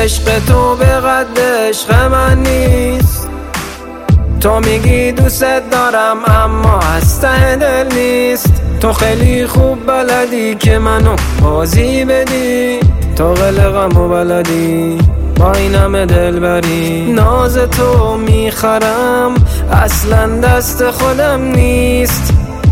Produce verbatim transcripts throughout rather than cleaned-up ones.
عشق تو به قد عشق من نیست. تو میگی دوست دارم اما از ته دل نیست. تو خیلی خوب بلدی که منو بازی بدی، تو قلقم و بلدی با این همه دل بری. ناز تو میخرم اصلا دست خودم نیست.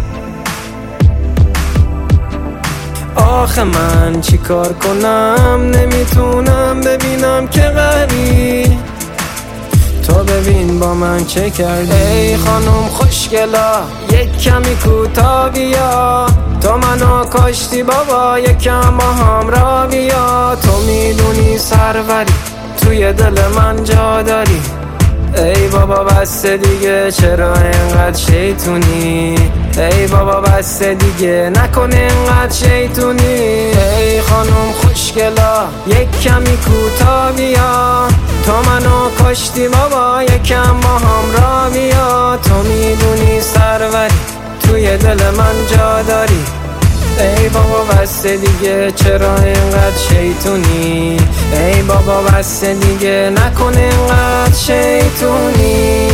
آخه من چی کار کنم، نمیتونم ببینم که غری. تو ببین با من چه کردی. ای خانم خوشگلا یک کمی کوتاه بیا، تو منو کاشتی بابا یکم با هم را بیا. تو میدونی سروری توی دل من جا داری. ای بابا بس دیگه چرا اینقدر شیطونی. ای بابا بس دیگه نکن اینقدر شیطونی. ای خانم خوشگلا یک کمی کوتاه بیا، تو منو کاشتی بابا یکم با هم را بیا. تو میدونی سروری توی دل من جا داری. ای بابا بس دیگه چرا اینقدر شیطونی. ای بابا بس دیگه نکن اینقدر شیطونی.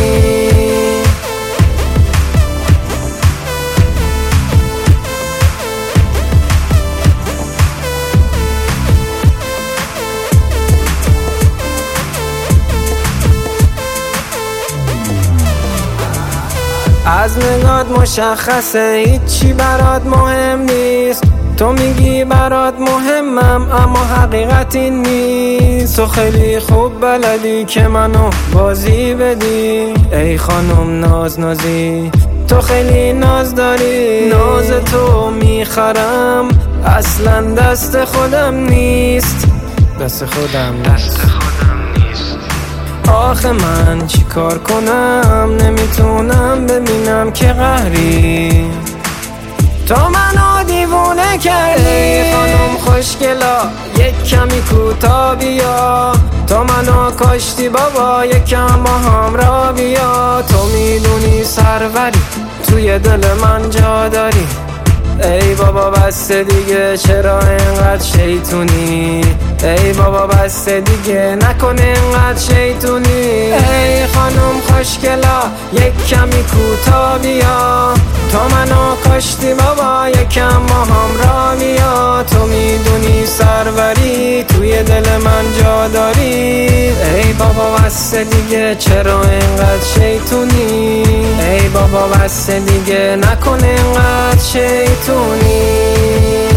از نگات مشخصه هیچی برات مهم نیست. تو میگی برات مهمم اما حقیقت این نیست. تو خیلی خوب بلدی که منو بازی بدی. ای خانم ناز نازی تو خیلی ناز داری. ناز تو میخرم اصلا دست خودم نیست. دست خودم نیست. آخه من چی کار کنم، نمیتونم ببینم که قهری. تو منو دیوونه کردی. ای خانم خوشگلا یک کمی کوتاه بیا، تو منو کاشتی بابا یکم با هم را بیا. تو میدونی سروری توی دل من جا داری. ای بابا بس دیگه چرا اینقدر شیطونی. ای بابا بس دیگه نکن اینقدر شیطونی. ای خانم خوشگلا یک کمی کوتاه بیا، تو منو کاشتی بابا یکم با هم را بیا. تو میدونی سروری توی دل من جا داری. ای بابا بس دیگه چرا اینقدر شیطونی. ای بابا بس دیگه نکن اینقدر شیطونی.